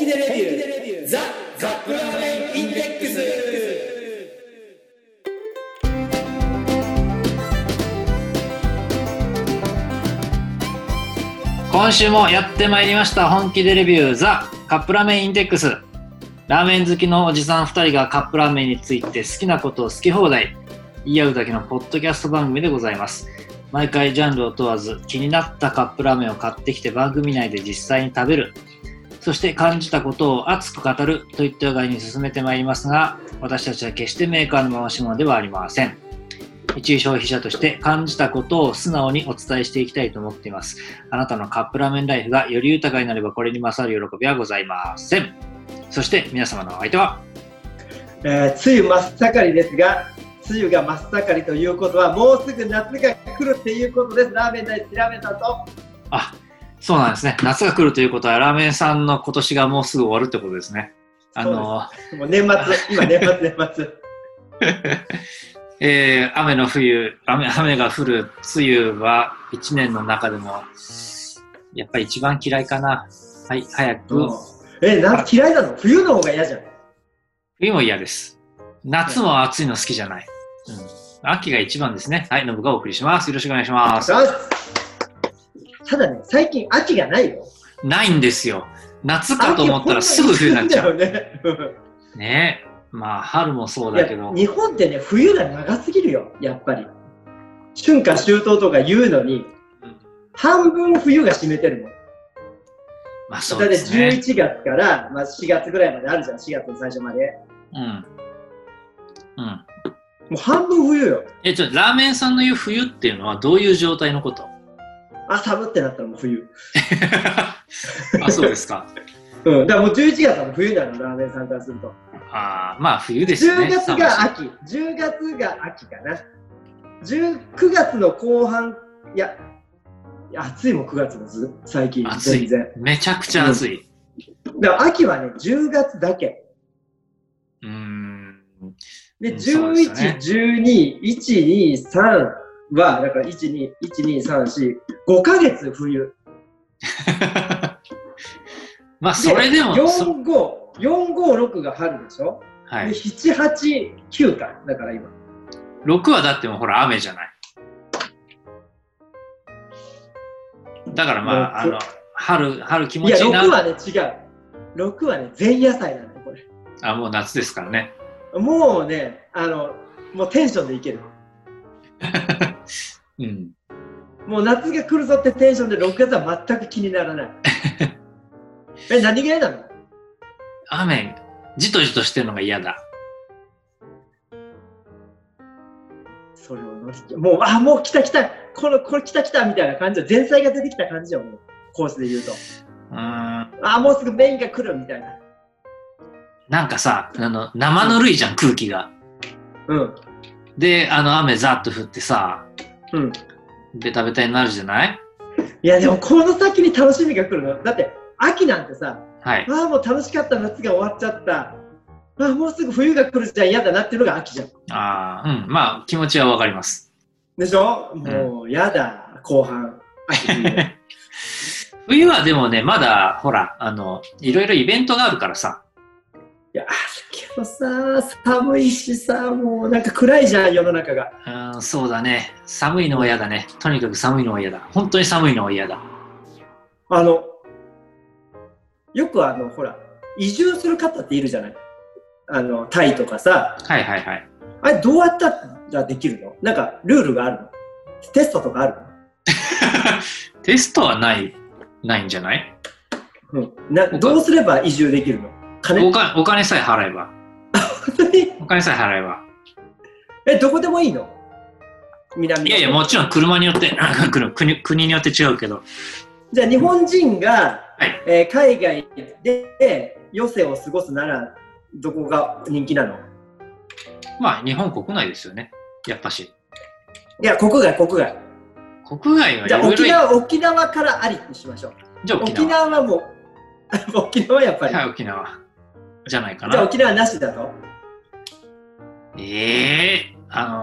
気でレビューザ・カップラーメンインデックス。 今週もやってまいりました本気でレビューザ・カップラーメンインデックス。ラーメン好きのおじさん2人がカップラーメンについて好きなことを好き放題言い合うだけのポッドキャスト番組でございます。毎回ジャンルを問わず気になったカップラーメンを買ってきて番組内で実際に食べる、そして感じたことを熱く語るといった具合に進めてまいりますが、私たちは決してメーカーの回し物ではありません。一消費者として感じたことを素直にお伝えしていきたいと思っています。あなたのカップラーメンライフがより豊かになればこれに勝る喜びはございません。そして皆様のお相手は、 梅雨真っ盛りですが、梅雨が真っ盛りということはもうすぐ夏が来るっていうことです。ラーメン大好きラーメンさんと。 そうなんですね。夏が来るということはラーメンさんの今年がもうすぐ終わるってことですね。 もう年末、今年末雨の冬、雨が降る梅雨は1年の中でもやっぱり一番嫌いかな。はい、早く。 夏嫌いなの？冬の方が嫌じゃん。 冬も嫌です。夏も暑いの好きじゃない。秋が一番ですね。はい、ノブがお送りします。よろしくお願いします。 ただね、最近秋がないよ。 ないんですよ。夏かと思ったらすぐ冬になっちゃう。ねえ。まあ春もそうだけど。 日本ってね、冬が長すぎるよ、やっぱり。春夏秋冬とか言うのに、半分冬が占めてるもん。 まあそうですね。 だって11月から、4月ぐらいまであるじゃん、4月の最初まで。もう半分冬よ。 ラーメンさんの言う冬っていうのはどういう状態のこと？ 寒ってなったらもう冬。 そうですか。 だからもう11月はもう冬なの、ラーメンさんからすると。 まあ冬ですね。 10月が秋。10月が秋かな。9月の後半、暑いもん9月も最近。全然。 めちゃくちゃ暑い。 だから秋はね、10月だけ。で、11、12、1、2、3は、だから1、2、3、4、5ヶ月冬。 まあ、それでも。 4、5、6が春でしょ？ はい。 で、7、8、9か。だから今。 6はだってもほら、雨じゃない。だからまあ、春気持ちいいな。 6はね、違う。6はね、前夜祭なのよ、これ。 もう夏ですからね。 もうね、もうテンションでいける。もう夏が来るぞってテンションで6月は全く気にならない。何が嫌なの？ 雨、じとじとしてるのが嫌だ。 それをもう来たこれ来たみたいな感じで前菜が出てきた感じよ、もうコースで言うと。もうすぐメインが来るみたいな。 なんかさ、生ぬるいじゃん、空気が。で、雨ざっと降ってさ、ベタベタになるじゃない？ いや、でもこの先に楽しみが来るの。だって、秋なんてさ、もう楽しかった夏が終わっちゃった。もうすぐ冬が来るじゃん、嫌だなっていうのが秋じゃん。 まあ、気持ちはわかります。 でしょ？もう、嫌だ、後半。 冬はでもね、まだ、ほら、いろいろイベントがあるからさ。 いや、けどさ、寒いしさ、もうなんか暗いじゃん、世の中が。 そうだね。寒いのは嫌だね。とにかく寒いのは嫌だ。本当に寒いのは嫌だ。 よくほら、移住する方っているじゃない？タイとかさ。 あれ、どうやったらできるの？なんか、ルールがあるの？テストとかあるの？ テストはないんじゃない？ どうすれば移住できるの？ お金さえ払えば。お金さえ払えば。 どこでもいいの？ いや、もちろん車によって、国によって違うけど。 じゃあ日本人が、海外で余生を過ごすなら、どこが人気なの？ まあ、日本国内ですよね。やっぱし。 いや、国外。国外は。じゃあ沖縄からありにしましょう。 じゃあ沖縄はもう、沖縄やっぱり。 はい、沖縄。じゃないかな。 じゃあ沖縄なしだと？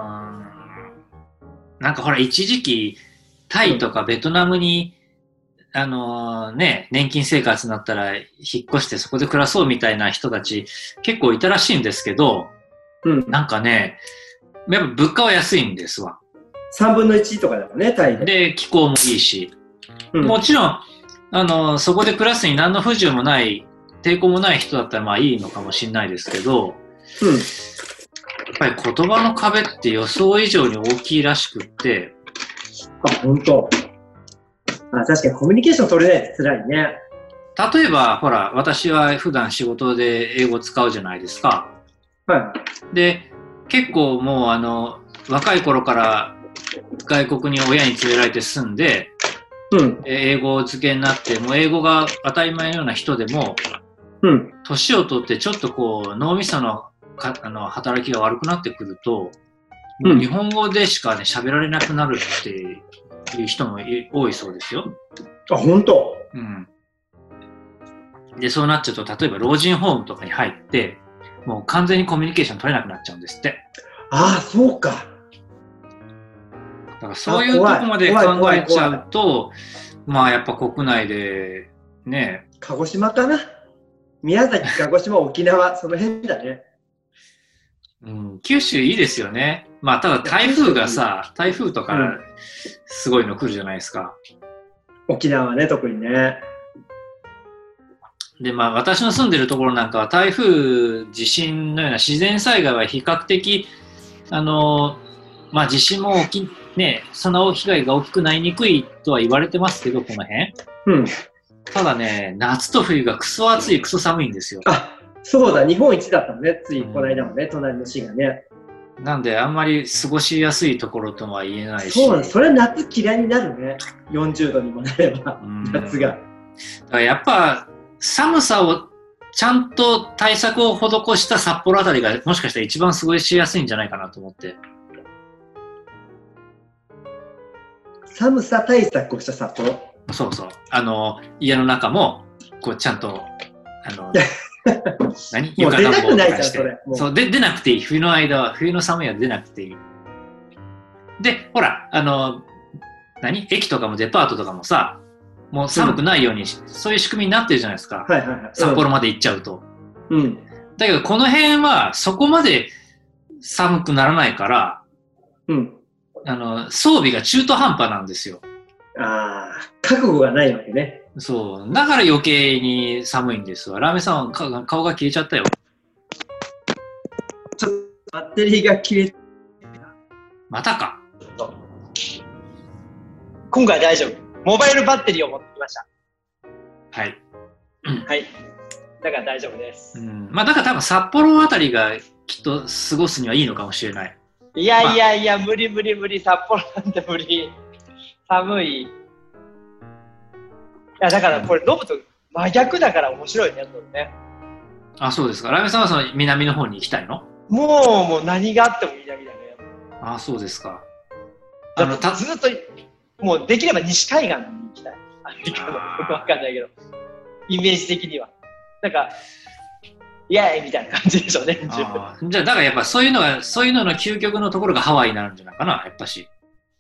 なんかほら、一時期、タイとかベトナムに年金生活になったら引っ越してそこで暮らそうみたいな人たち結構いたらしいんですけど、なんかね、やっぱ物価は安いんですわ。 3分の1とかだもんね、タイで。 で、気候もいいし。もちろん、そこで暮らすに何の不自由もない、抵抗もない人だったらまあいいのかもしれないですけど、やっぱり言葉の壁って予想以上に大きいらしくって、 本当。確かにコミュニケーション取れないって辛いね。 例えば、ほら、私は普段仕事で英語を使うじゃないですか。 はい。 で、結構もう若い頃から外国に親に連れられて住んで、英語漬けになって、もう英語が当たり前のような人でも、年を取ってちょっとこう脳みその働きが悪くなってくると、もう日本語でしかね喋られなくなるっていう人も多いそうですよ。 本当。 で、そうなっちゃうと、例えば老人ホームとかに入って、もう完全にコミュニケーション取れなくなっちゃうんですって。 そうか。 だからそういうとこまで考えちゃうと、まあやっぱ国内でね。 鹿児島かな。宮崎、鹿児島、沖縄、その辺だね。 九州いいですよね。まあただ台風とかすごいの来るじゃないですか。 沖縄ね、特にね。 で、まあ私の住んでるところなんかは台風、地震のような自然災害は比較的、まあ地震もその被害が大きくなりにくいとは言われてますけど、この辺。ただね、夏と冬がクソ暑い、クソ寒いんですよ。 そうだ、日本一だったもんね、ついこの間もね、隣の市がね。 なんで、あんまり過ごしやすいところとは言えないし。 そうだ、それ夏嫌いになるね。40度にもなれば、夏が。 だからやっぱ、寒さをちゃんと対策を施した札幌あたりが、もしかしたら一番過ごしやすいんじゃないかなと思って。 寒さ対策をした札幌？ そうそう。家の中も、こう、ちゃんと、 もう出たくないじゃん、それ。 そう、出なくていい。冬の間は、冬の寒いは出なくていい。で、ほら、駅とかもデパートとかもさ、もう寒くないように、そういう仕組みになってるじゃないですか。札幌まで行っちゃうと。だけど、この辺は、そこまで寒くならないから、装備が中途半端なんですよ。 覚悟がないわけね。 そう。だから余計に寒いんですわ。ラーメンさんは顔が消えちゃったよ。 ちょっとバッテリーが切れ。 またか。 今回大丈夫。モバイルバッテリーを持ってきました。 はい。 はい。だから大丈夫です。 まあだから多分札幌あたりがきっと過ごすにはいいのかもしれない。 いや、無理。札幌なんて無理。寒い。いや、だからこれ飲むと真逆だから面白いね、これね。 そうですか。ラーメンさんはその南の方に行きたいの？ もう何があっても南だね。 そうですか。 ずっと、もうできれば西海岸に行きたい。アメリカの、僕わかんないけど、イメージ的には。なんか、イエーイみたいな感じでしょうね。 じゃあ、だからやっぱそういうのの究極のところがハワイになるんじゃないかな、やっぱし。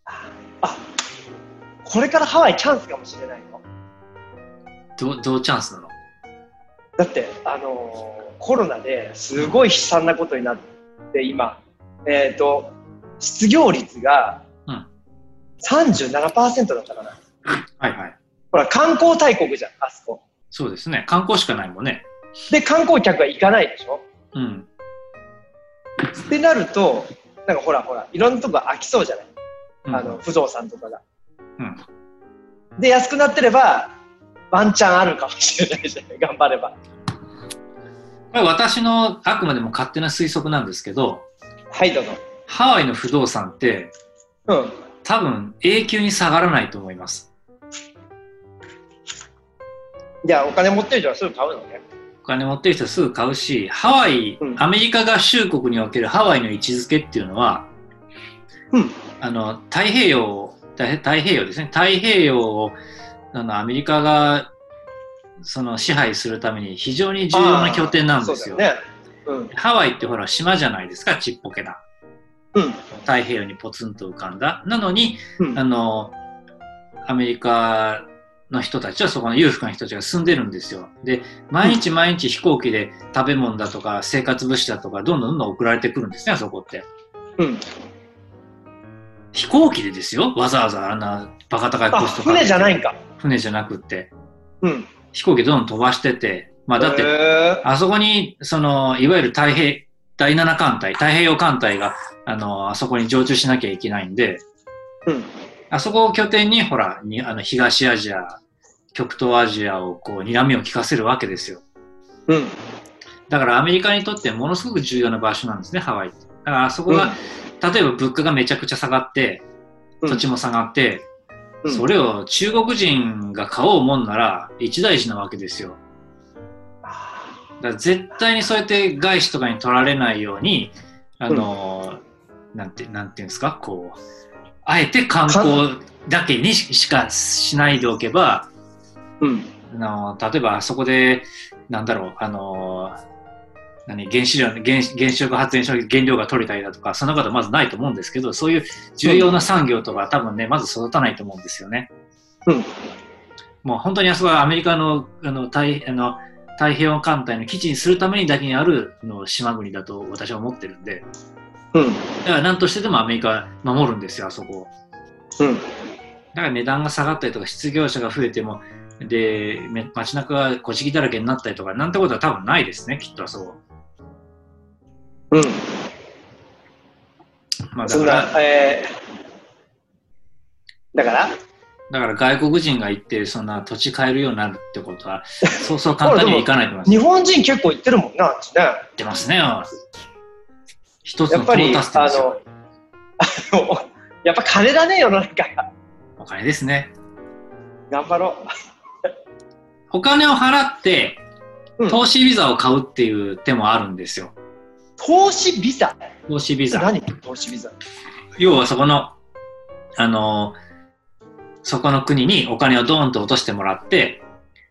これからハワイチャンスかもしれないの？ どうチャンスなの？ だって、コロナですごい悲惨なことになって今、失業率が 37% だからな。 はいはい。 ほら、観光大国じゃん、あそこ。 そうですね。観光しかないもんね。 で、観光客が行かないでしょ？ってなると、なんかほら、いろんなとこが飽きそうじゃない？不動産とかが。で、安くなってれば、ワンチャンあるかもしれないじゃん、頑張れば。 これ私のあくまでも勝手な推測なんですけど、 はい、どうぞ。 ハワイの不動産って、多分永久に下がらないと思います。 じゃあお金持ってる人はすぐ買うのね。 お金持ってる人はすぐ買うし、ハワイ、アメリカ合衆国におけるハワイの位置づけっていうのは、太平洋ですね。太平洋をアメリカがその支配するために非常に重要な拠点なんですよ。ハワイってほら島じゃないですか、ちっぽけな。太平洋にポツンと浮かんだ。なのに、アメリカの人たちは、そこの裕福な人たちが住んでるんですよ。で、毎日毎日飛行機で食べ物だとか生活物資だとかどんどん送られてくるんですね、あそこって。 うん。 飛行機でですよ、わざわざあんなバカ高いコストかけて。 船じゃないんか。 船じゃなくって。 うん。 飛行機どんどん飛ばしてて、まあだって、あそこに、いわゆる第7艦隊、太平洋艦隊が、あそこに常駐しなきゃいけないんで、 うん。 あそこを拠点に、ほら、東アジア、極東アジアをこう、睨みを利かせるわけですよ。 うん。 だからアメリカにとってものすごく重要な場所なんですね、ハワイって。だからあそこが、例えば物価がめちゃくちゃ下がって、土地も下がって、それを中国人が買おうもんなら一大事なわけですよ。だから絶対にそうやって外資とかに取られないように、なんていうんですか、こう、あえて観光だけにしかしないでおけば、例えばそこで、なんだろう、原子力発電所の原料が取れたりだとか、そんなことはまずないと思うんですけど、そういう重要な産業とか多分ね、まず育たないと思うんですよね。もう本当にあそこはアメリカの太平洋艦隊の基地にするためにだけにある島国だと私は思ってるんで、だから何としてでもアメリカは守るんですよ、あそこを。だから値段が下がったりとか、失業者が増えても、で、街中が小敷だらけになったりとか、なんてことは多分ないですね、きっとあそこ。まあだから、だから外国人が行ってそんな土地買えるようになるってことはそうそう簡単にはいかないと思います。 日本人結構行ってるもんな、あっちね。 行ってますね。一つのトータステですよ。 やっぱ金だね、世の中が。 お金ですね。 頑張ろう。 お金を払って投資ビザを買うっていう手もあるんですよ。 投資ビザ？ 投資ビザ。 何？投資ビザ。 要はそこのそこの国にお金をドーンと落としてもらって、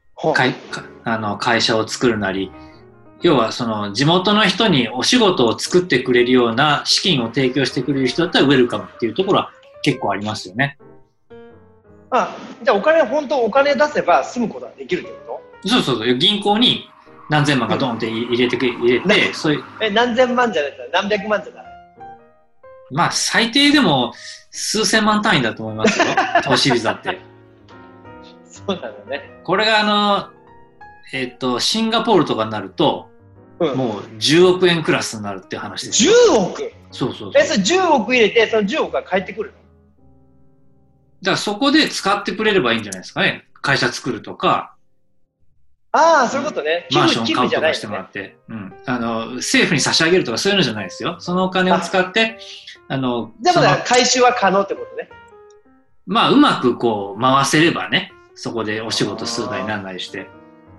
会社を作るなり、要はその地元の人にお仕事を作ってくれるような資金を提供してくれる人だったらウェルカムっていうところは結構ありますよね。 じゃあ本当お金出せば住むことができるってこと？ そう、銀行に何千万かドーンって入れて、そういう。 何千万じゃないですか、何百万じゃない。 まあ最低でも数千万単位だと思いますよ、投資ビザって。 そうなのね。 これがシンガポールとかになると、もう10億円クラスになるって話ですよ。 10億？そう。それ10億入れて、その10億が返ってくるの？ だからそこで使ってくれればいいんじゃないですかね。会社作るとか。 そういうことね。 マンション買うとかしてもらって。政府に差し上げるとかそういうのじゃないですよ。そのお金を使って、 でも回収は可能ってことね。 まあ、うまくこう回せればね、そこでお仕事するなりなんなりして。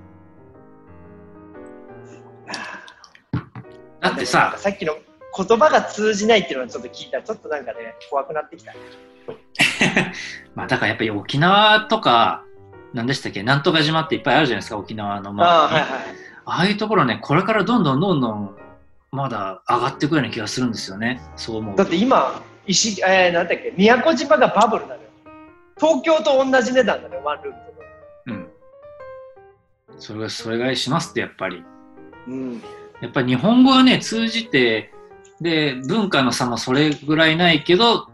だってさっきの言葉が通じないっていうのをちょっと聞いたらちょっとなんかね怖くなってきた。 まあだからやっぱり沖縄とか何でしたっけ、なんとか島っていっぱいあるじゃないですか、沖縄のああいうところね、これからどんどんまだ上がっていくような気がするんですよね。そう思う。 だって今なんだっけ、宮古島がバブルなのよ。東京と同じ値段なのよ、ワンルームと。それぐらいしますってやっぱり。やっぱり日本語がね通じて、で文化の差もそれぐらいないけど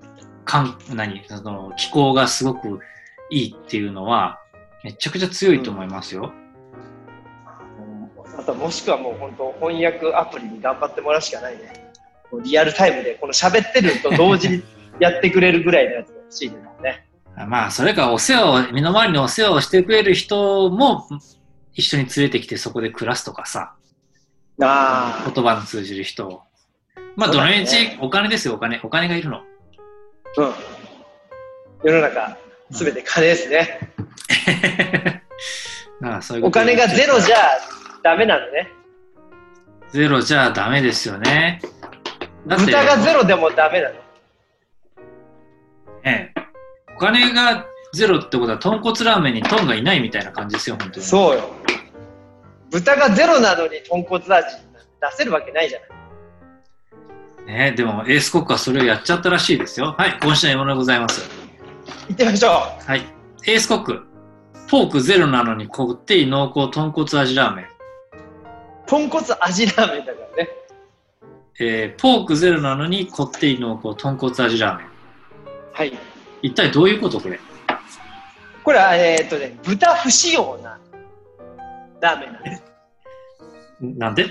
気候がすごくいいっていうのはめちゃくちゃ強いと思いますよ。 あともしくはもう本当翻訳アプリに頑張ってもらうしかないね。リアルタイムでこの喋ってると同時にやってくれるぐらいのやつが欲しいですね。 まあそれか身の回りのお世話をしてくれる人も一緒に連れてきてそこで暮らすとかさ。言葉の通じる人を。まあどのみちお金ですよ、お金がいるの。 世の中すべて金ですね。 そういうことお金がゼロじゃダメなのね。 ゼロじゃダメですよね。 豚がゼロでもダメなの。 お金がゼロってことは豚骨ラーメンにトンがいないみたいな感じですよ、本当に。 そうよ。豚がゼロなのに豚骨味出せるわけないじゃない。 でもエースコックはそれをやっちゃったらしいですよ。はい、今週の獲物でございます。 行ってみましょう。 はい、エースコック。 ポークゼロなのにこってり濃厚豚骨味ラーメン。 豚骨味ラーメンだからね。 ポークゼロなのにこってり濃厚豚骨味ラーメン。 はい。 一体どういうことこれ？ これは豚不使用なラーメンなんです。 なんで？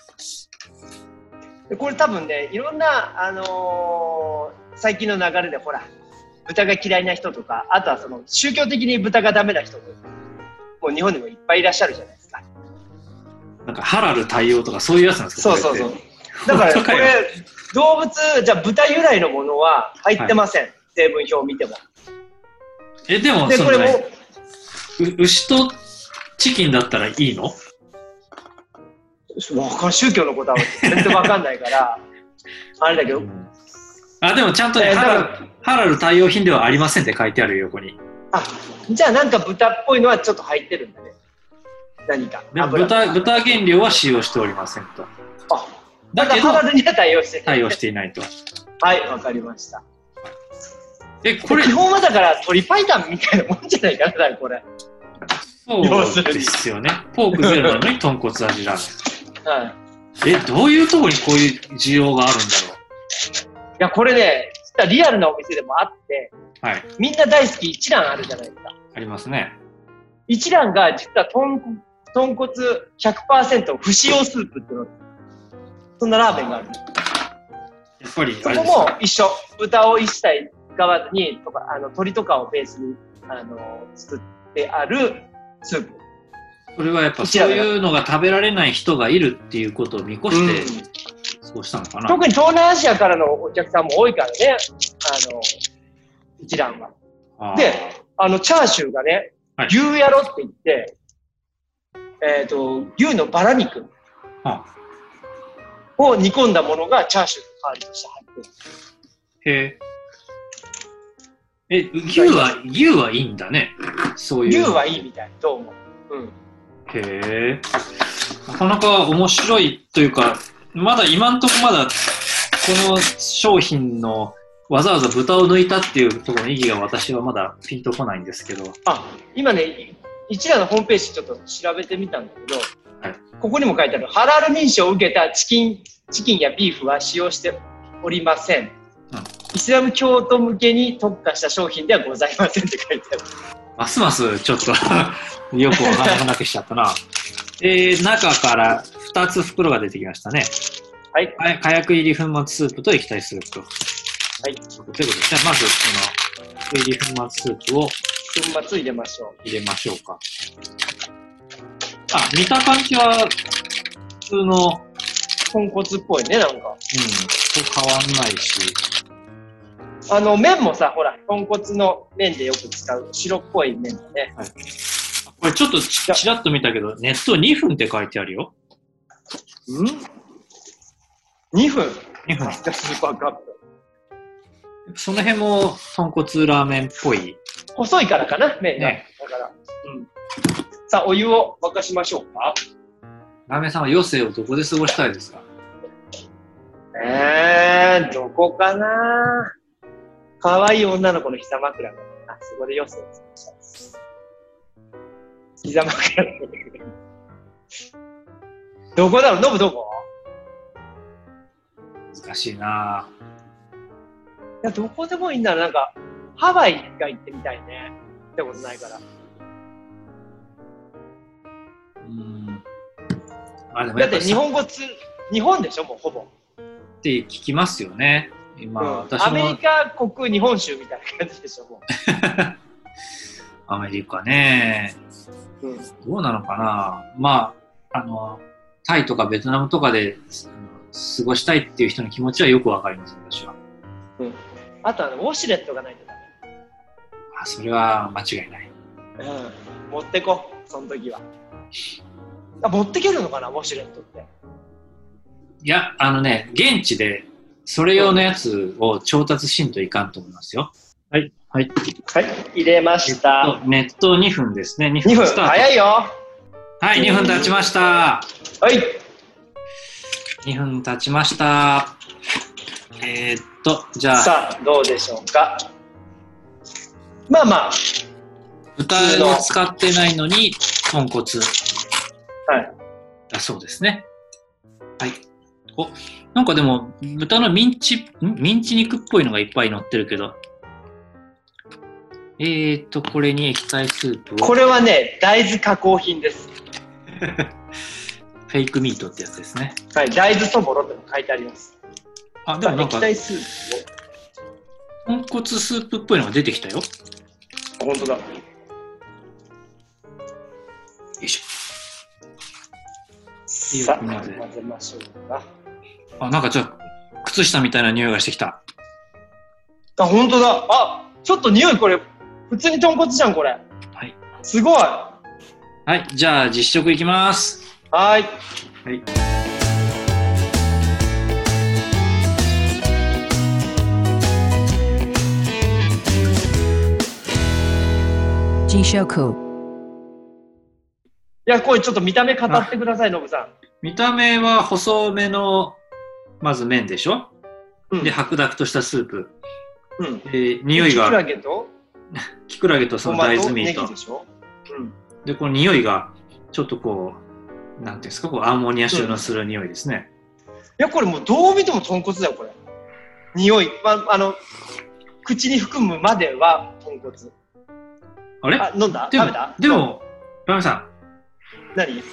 これ多分ね、いろんな、最近の流れでほら、豚が嫌いな人とか、あとはその宗教的に豚がダメな人もう日本でもいっぱいいらっしゃるじゃないですか。 なんかハラル対応とかそういうやつなんですか？ そう。だからこれ動物じゃあ豚由来のものは入ってません。はい、成分表を見ても。 でもその牛とチキンだったらいいの？ 宗教のことは全然わかんないからあれだけど。 でもちゃんと、ね、ハラル対応品ではありませんって書いてあるよ、横に。 じゃあなんか豚っぽいのはちょっと入ってるんだね。何か。 でも豚原料は使用しておりませんと。 だけどハラルには対応していないと。 はい、わかりました。 これ基本はだから鶏白湯みたいなもんじゃないかな、これ。 そうですよね。ポークゼロなのに豚骨味ラーメン。 はい。 どういうところにこういう需要があるんだろう。 いや、これね、実はリアルなお店でもあって、はい、みんな大好き一蘭あるじゃないですか。 ありますね。 一蘭が実は豚骨 100% 不使用スープっていうの、そんなラーメンがある。やっぱりそこも一緒。豚を一切使わずにとか鶏とかをベースに作ってあるスープ。 それはやっぱそういうのが食べられない人がいるっていうことを見越して、そうしたのかな。 特に東南アジアからのお客さんも多いからね、一蘭は。で、チャーシューがね、はい、牛やろって言って、牛のバラ肉を煮込んだものがチャーシューの代わりとして入ってる。 牛はいいんだね。そういう。 牛はいいみたい、どうも。 なかなか面白いというか、まだ今んとここの商品のわざわざ豚を抜いたっていうところの意義が私はまだピンとこないんですけど。 今ね、一蘭のホームページちょっと調べてみたんだけど、はい、ここにも書いてある、ハラル認証を受けたチキンやビーフは使用しておりません。イスラム教徒向けに特化した商品ではございませんって書いてある。 ますますちょっとよくわからなくしちゃったな。中から2つ袋が出てきましたね。はい。火薬入り粉末スープと液体スープ。はい。ということで、じゃあまずこの入り粉末スープを粉末入れましょうか。見た感じは普通の豚骨っぽいね、なんか。 変わんないし。 麺もさ、ほら、豚骨の麺でよく使う白っぽい麺だね。はい、 これちょっとちらっと見たけど、熱湯2分って書いてあるよ。 2分 ?2 分。 スーパーカップ。 その辺も豚骨ラーメンっぽい。 細いからかな、麺が。ね、だから。さあ、お湯を沸かしましょうか。 ラーメンさんは余生をどこで過ごしたいですか？ どこかな。可愛い女の子の膝枕がそこで余生を過ごしたいです。膝枕どこだろう？ノブどこ？ 難しいな。 いや、どこでもいいんだら、なんかハワイ一回行ってみたいね。ってことないから。だって日本でしょ、もうほぼ。 って聞きますよね。今、私もアメリカ国日本酒みたいな感じでしょ、もう。 アメリカね、どうなのかな。タイとかベトナムとかで過ごしたいっていう人の気持ちはよくわかります、私は。 あとウォシュレットがないとダメ。 それは間違いない。 持ってこ、その時は。持ってけるのかな、ウォシュレットって。 いや、現地でそれ用のやつを調達しんといかんと思いますよ。はい。はい。 はい。入れました。 熱湯2分ですね。2 分スタート。早いよ。 はい、2分経ちました。 はい。 2分経ちました。じゃあ。 さあ、どうでしょうか。 豚を使ってないのに豚骨。 はい。 だそうですね。はい。お、なんかでも豚のミンチ肉っぽいのがいっぱい乗ってるけど。これに液体スープを。 これはね、大豆加工品です。 フェイクミートってやつですね。 はい、大豆そぼろって書いてあります。 あ、でもなんか、 液体スープ豚骨スープっぽいのが出てきたよ。 本当だ。よいしょ。 さあ、混ぜましょうか。 あ、なんかちょっと靴下みたいな匂いがしてきた。 あ、本当だ。あ、ちょっと匂いこれ、普通に豚骨じゃん、これ。 はい。 すごい。 はい、じゃあ実食いきます。 はい。 はい。 Jishoku。 いや、これちょっと見た目語ってください、ノブさん。 見た目は細めの、まず麺でしょ、うん、で、白濁としたスープ。 うん。 匂いが。 キクラゲとキクラゲとその大豆ミート。 でしょ、うん、 で、この匂いが、ちょっとこう、なんていうんですか、こうアンモニア臭のする匂いですね。 いや、これもうどう見ても豚骨だよ、これ。匂い。口に含むまでは豚骨。 あれ？ 飲んだ？食べた？ でも、ラメさん。 何？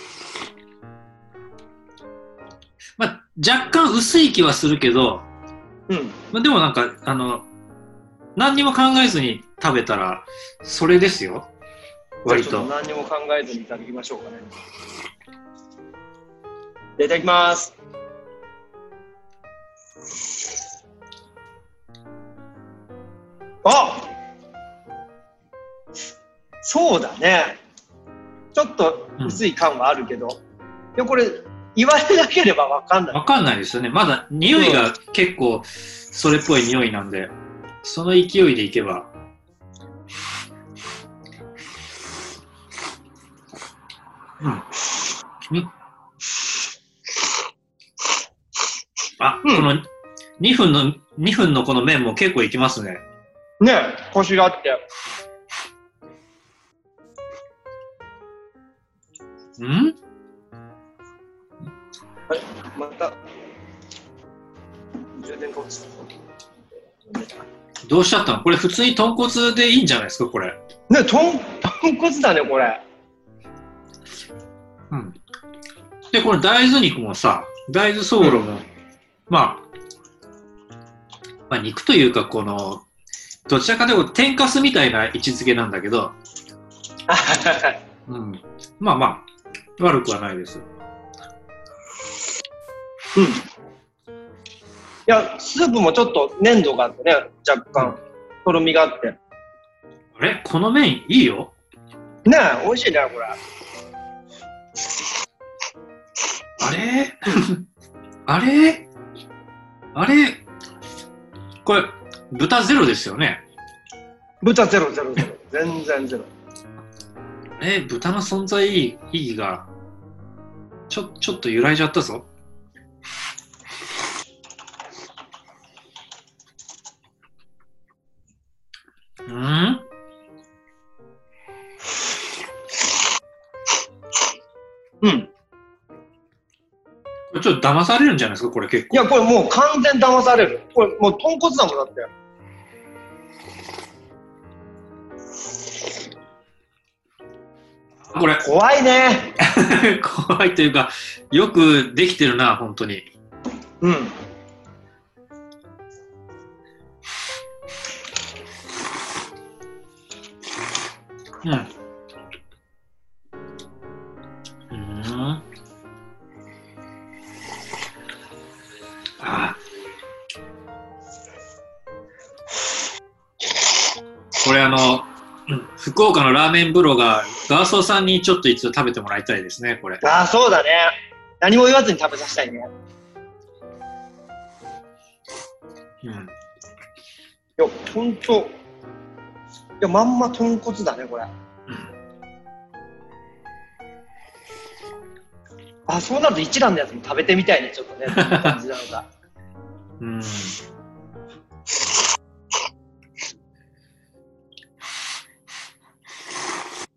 まあ、若干薄い気はするけど、 うん。 まあ、でもなんか、何にも考えずに食べたら、それですよ。割と。 何にも考えずにいただきましょうかね。いただきます。あ！そうだね。ちょっと薄い感はあるけど、いやこれ言われなければわかんない。 わかんないですよね。まだ匂いが結構それっぽい匂いなんで、その勢いでいけば。うん。あ、この2分のこの麺も結構いきますね。 ねえ、コシがあって。 ん？ はい、また充電が落ちた。 どうしちゃったの？これ普通に豚骨でいいんじゃないですか、これ。 ね、豚骨だね、これ。 うん。で、これ大豆肉もさ、大豆そぼろも、まあ肉というか、この、どちらかというと天かすみたいな位置づけなんだけど、うん、まあまあ、悪くはないです。 うん。いや、スープもちょっと粘度があってね、若干、とろみがあって。 あれ？この麺いいよ。 ねえ、美味しいね、これ。 あれあれあれこれ、豚ゼロですよね。 豚ゼロゼロゼロ。全然ゼロ。 豚の存在意義が、ちょっと揺らいじゃったぞ。 うん。 ちょっと騙されるんじゃないですか、これ結構。 いや、これもう完全騙される。これもう豚骨だもんだって。 これ怖いね。 怖いというか、よくできてるな、本当に。 うん。 うん。これ福岡のラーメン風呂がガーソーさんにちょっと一度食べてもらいたいですね、これ。 ああ、そうだね。何も言わずに食べさせたいね。 うん。いや、ほんと。いや、まんま豚骨だね、これ。あ、そうなると一蘭のやつも食べてみたいね、ちょっとね。どんな感じなのか。 うん。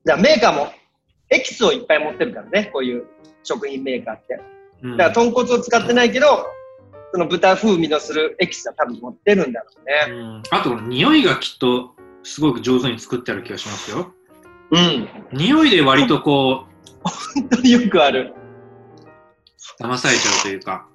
だからメーカーもエキスをいっぱい持ってるからね、こういう食品メーカーって。だから豚骨を使ってないけど、その豚風味のするエキスは多分持ってるんだろうね。 あと匂いがきっとすごく上手に作ってある気がしますよ。 うん。 匂いで割とこう本当によくある。 騙されちゃうというか。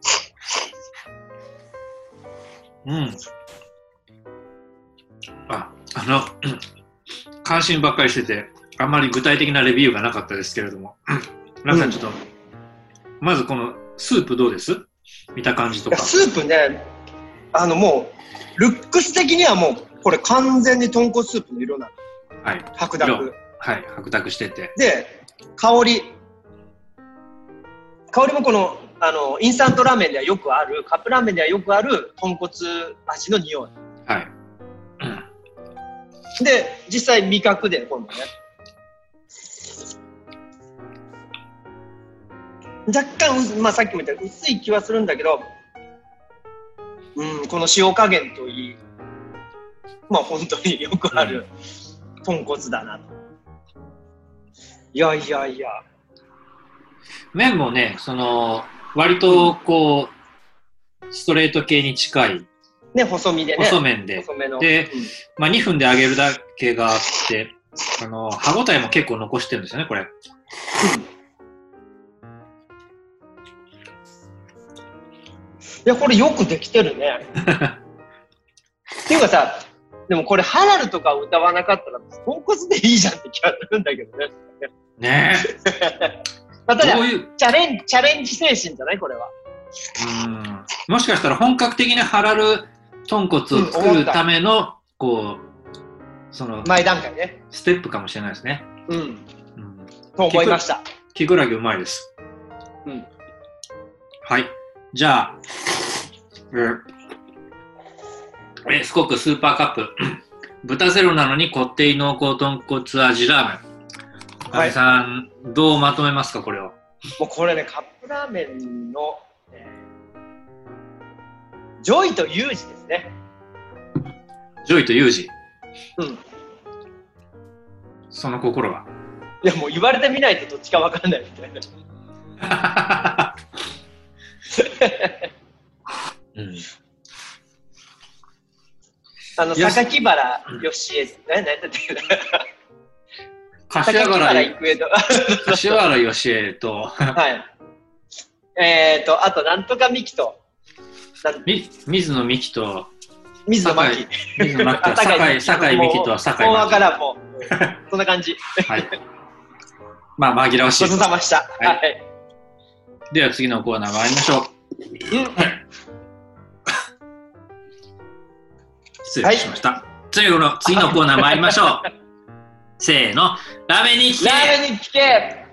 関心ばっかりしてて、あんまり具体的なレビューがなかったですけれども、皆さんちょっと、まずこのスープどうです？見た感じとか。 スープね、もう、ルックス的にはもう、これ完全に豚骨スープの色なの。 はい。 白濁。 はい、白濁してて。 で、香りもこの、インスタントラーメンではよくある、カップラーメンではよくある豚骨味の匂い。 はい。 で、実際味覚で、今度ね。若干、さっきも言った薄い気はするんだけど、この塩加減といい、本当によくある豚骨だなと。いや。 麺もね、割とこう、ストレート系に近い。 ね、細身でね。 細麺で。で、2分で揚げるだけがあって、歯応えも結構残してるんですよね、これ。 いや、これよくできてるね。っていうかさ、でもこれハラルとか歌わなかったら、豚骨でいいじゃんって気がするんだけどね。 ねえ。ただ、チャレンジ精神じゃないこれは。 もしかしたら本格的にハラル豚骨を作るための、こう、 前段階ね。 ステップかもしれないですね。 と思いました。 キクラゲうまいです。はい。じゃあ、スコックスーパーカップ。豚ゼロなのにこってり濃厚豚骨味ラーメン。赤井さん、どうまとめますか、これを。 もうこれね、カップラーメンの、ジョイとユージですね。 ジョイとユージ。その心は。 いや、もう言われてみないとどっちか分かんないみたいな。榊原義恵、何だったっけな。 柏原義恵と、 はい。あと、なんとかミキと、 水野美紀と、 水野真紀。 酒井美紀と酒井真紀。 からもう、そんな感じ。 はい。紛らわしい。 ごちそうさまでした。はい。 では次のコーナー参りましょう。失礼しました。次のコーナー参りましょう。せーの、ラーメンに聞け。 ラーメンに聞け。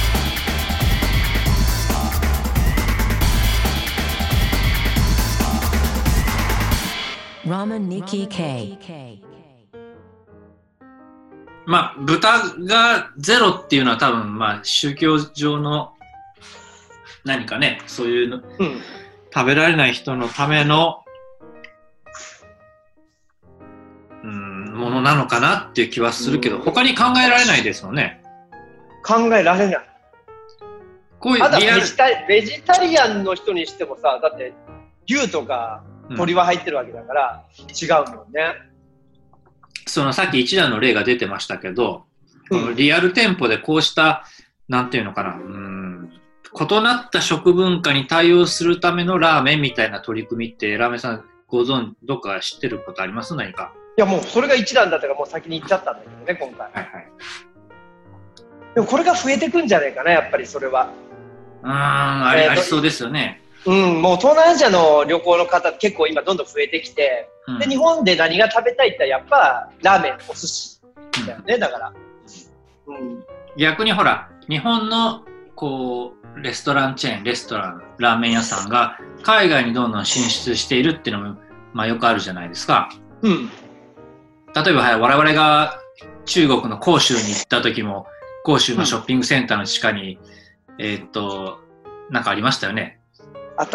ラーメンに聞け。 豚がゼロっていうのは多分宗教上の何かね、そういうの、食べられない人のためのものなのかなっていう気はするけど、他に考えられないですよね。 考えられない。 こういうただベジタリアンの人にしてもさ、だって牛とか鶏は入ってるわけだから、違うもんね。 さっき一覧の例が出てましたけど、リアル店舗でこうしたなんていうのかな、異なった食文化に対応するためのラーメンみたいな取り組みってラーメンさんどっか知ってることあります？何か。 いや、もうそれが一覧だったからもう先に言っちゃったんだけどね、今回。でもこれが増えてくんじゃないかな、やっぱりそれは。 ありそうですよね。 もう東南アジアの旅行の方結構今どんどん増えてきて、で日本で何が食べたいってやっぱラーメン、お寿司だよね、だから。 逆にほら、日本のこうレストランチェーン、ラーメン屋さんが海外にどんどん進出しているっていうのもよくあるじゃないですか。例えば、我々が中国の広州に行った時も、広州のショッピングセンターの地下に、なんかありましたよね。 あった。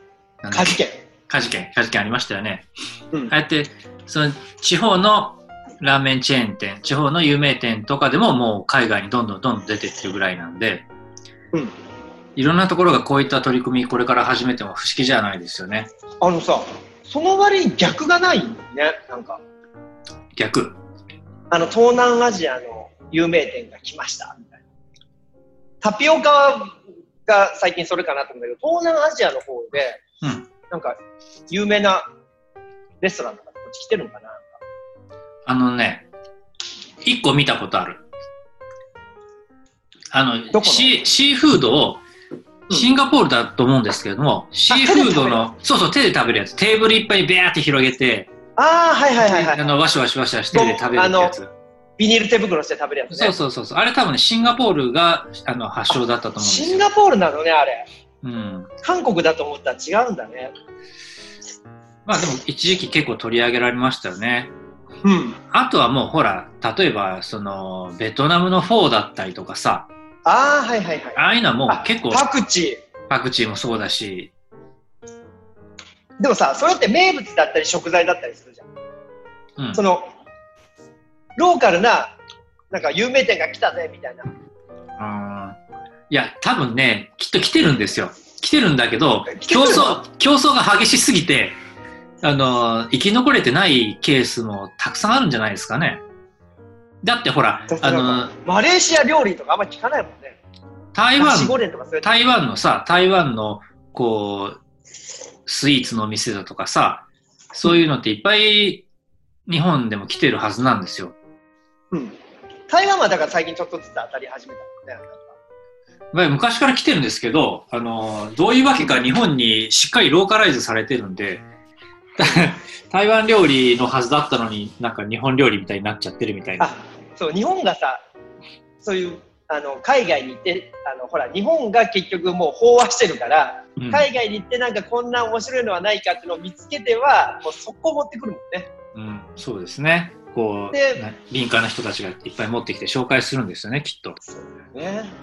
カジケンありましたよね。ああやって、その地方のラーメンチェーン店、地方の有名店とかでももう海外にどんどん出てってるぐらいなんで、 うん。 いろんなところがこういった取り組みこれから始めても不思議じゃないですよね。 さ、その割に逆がないね、なんか。 逆。 東南アジアの有名店が来ましたみたいな。タピオカが最近それかなと思うんだけど、東南アジアの方で、なんか有名なレストランとかこっち来てるのかな。 一個見たことある。シーフードをシンガポールだと思うんですけれども、シーフードのそう手で食べるやつ、テーブルいっぱいにベーって広げて、ワシワシしてで食べるやつ。 ビニール手袋して食べるやつね。 そう。あれ多分ね、シンガポールが発祥だったと思うんですよ。 シンガポールなのね、あれ。 うん。 韓国だと思ったら違うんだね。 まあでも一時期結構取り上げられましたよね。 うん。 あとはもうほら、例えばベトナムのフォーだったりとかさ。 ああいうのはもう結構。 パクチーもそうだし。 でもさ、それって名物だったり食材だったりするじゃん。ローカルな、なんか有名店が来たね、みたいな。 いや、多分ね、きっと来てるんですよ。来てるんだけど、競争が激しすぎて、生き残れてないケースもたくさんあるんじゃないですかね。だってほら、 マレーシア料理とかあんまり聞かないもんね。 台湾の、こう、スイーツのお店だとかさ、そういうのっていっぱい日本でも来てるはずなんですよ。 うん。台湾はだから最近ちょっとずつ当たり始めたもんね。 昔から来てるんですけど、どういうわけか日本にしっかりローカライズされてるんで、台湾料理のはずだったのになんか日本料理みたいになっちゃってるみたいな。 そう、日本がさ、そういう海外に行ってほら日本が結局もう飽和してるから、海外に行ってなんかこんな面白いのはないかっていうのを見つけてはもうそこ持ってくるもんね。 うん、そうですね。こう敏感な人たちがいっぱい持ってきて紹介するんですよね、きっと。 そうだよね。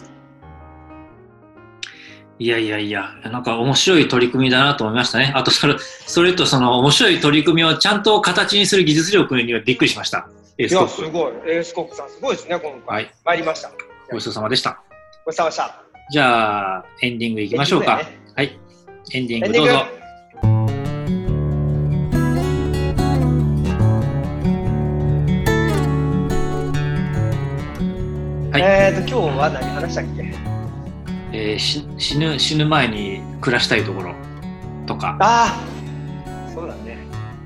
いや、なんか面白い取り組みだなと思いましたね。あとそれとその面白い取り組みをちゃんと形にする技術力にはびっくりしました。 エースコック。いや、すごい。エースコックさんすごいですね、今回。はい。参りました。 ごちそうさまでした。 ごちそうさまでした。 じゃあ、エンディングいきましょうか。はい。エンディングどうぞ。 はい。今日は何話したっけ？ 死ぬ前に暮らしたいところとか。 そうだね。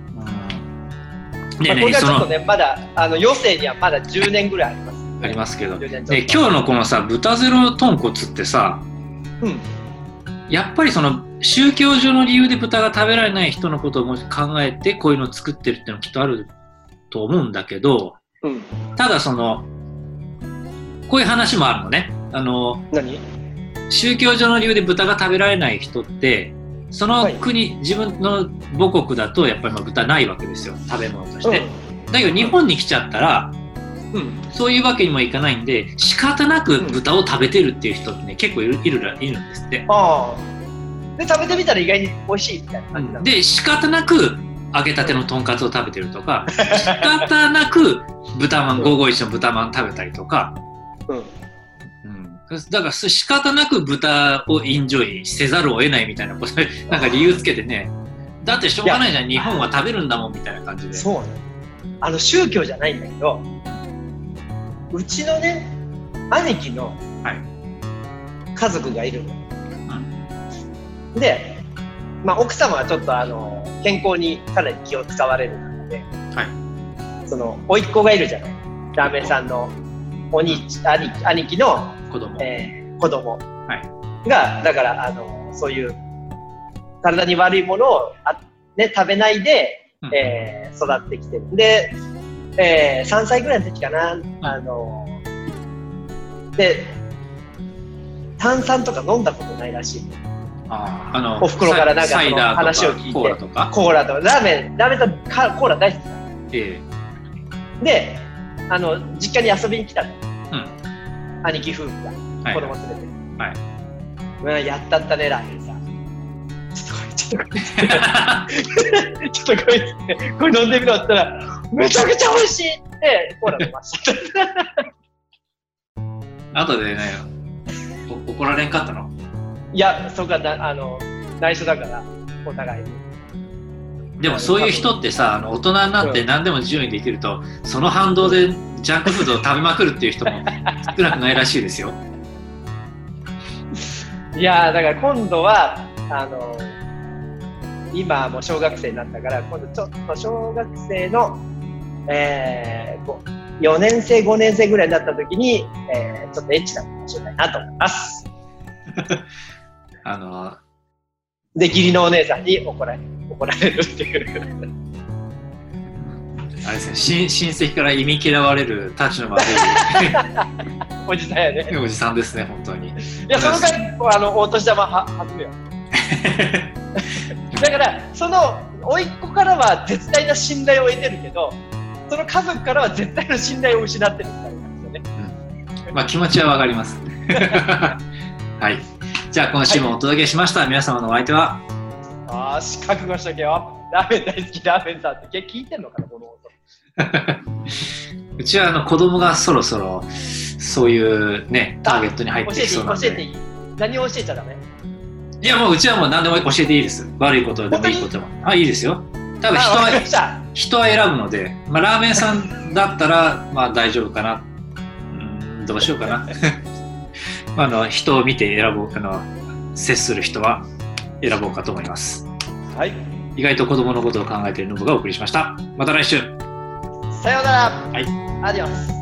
これはちょっとね、まだ余生にはまだ10年ぐらいあります。 ありますけど、今日のこのさ、豚ゼロ豚骨ってさ、やっぱりその宗教上の理由で豚が食べられない人のことをも考えてこういうのを作ってるっていうのはきっとあると思うんだけど、ただこういう話もあるのね。 何？ 宗教上の理由で豚が食べられない人ってその国、自分の母国だとやっぱり豚ないわけですよ、食べ物として。だけど日本に来ちゃったら、そういうわけにもいかないんで仕方なく豚を食べてるっていう人ってね、結構いるんですって。 で食べてみたら意外に美味しいみたいな感じなんで、仕方なく揚げたてのとんかつを食べてるとか、仕方なく豚まん、551の豚まん食べたりとか、だから仕方なく豚をエンジョイせざるを得ないみたいなことでなんか理由つけてね、だってしょうがないじゃん、日本は食べるんだもんみたいな感じで。 そうね。宗教じゃないんだけど、うちのね兄貴の家族がいるの、で、奥様はちょっと健康にかなり気を使われるので、その甥っ子がいるじゃない、ラーメンさんの兄貴の子供が、だからそういう体に悪いものを食べないで、育ってきてる。で、3歳ぐらいの時かな、で炭酸とか飲んだことないらしい。おふくろからなんかその話を聞いて、コーラとかラーメンとコーラ大好きだ、で実家に遊びに来たの、兄貴夫婦が子供連れて、やったねラーメンさん、ちょっとこれこれ飲んでみろって言ったらめちゃくちゃ美味しいってってコーラ飲ました。 後でね、怒られんかったの？ いや、そこは内緒だからお互いに。 でもそういう人ってさ、大人になって何でも自由にできると、その反動でジャンクフードを食べまくるっていう人も少なくないらしいですよ。 いやだから今度は今もう小学生になったから、今度ちょっと小学生の、4年生5年生ぐらいになった時に、ちょっとエッチなかもしれないなと思います。で義理のお姉さんに怒られるっていうあれですね、親戚から忌み嫌われるたちの悪いおじさんやね。 おじさんですね、本当に。いや、その回お年玉弾むよ。だからその甥っ子からは絶対な信頼を得てるけど、その家族からは絶対の信頼を失ってるみたいなんですよね。 まあ気持ちはわかります。はい。じゃあ今週もお届けしました。皆様のお相手は。 覚悟しとけよ。ラーメン大好きラーメンさんって聞いてんのかな、この音。 うちは子供がそろそろそういうねターゲットに入ってきそうなので。 教えていい？何を教えちゃダメ？ いやもううちはもう何でも教えていいです。悪いことでもいいことでも。いいですよ。多分人は選ぶので、まあ、ラーメンさんだったらまあ大丈夫かな。どうしようかな。人を見て選ぼう接する人は選ぼうかと思います。 はい。 意外と子供のことを考えているノブがお送りしました。また来週。 さようなら。 はい。 アディオス。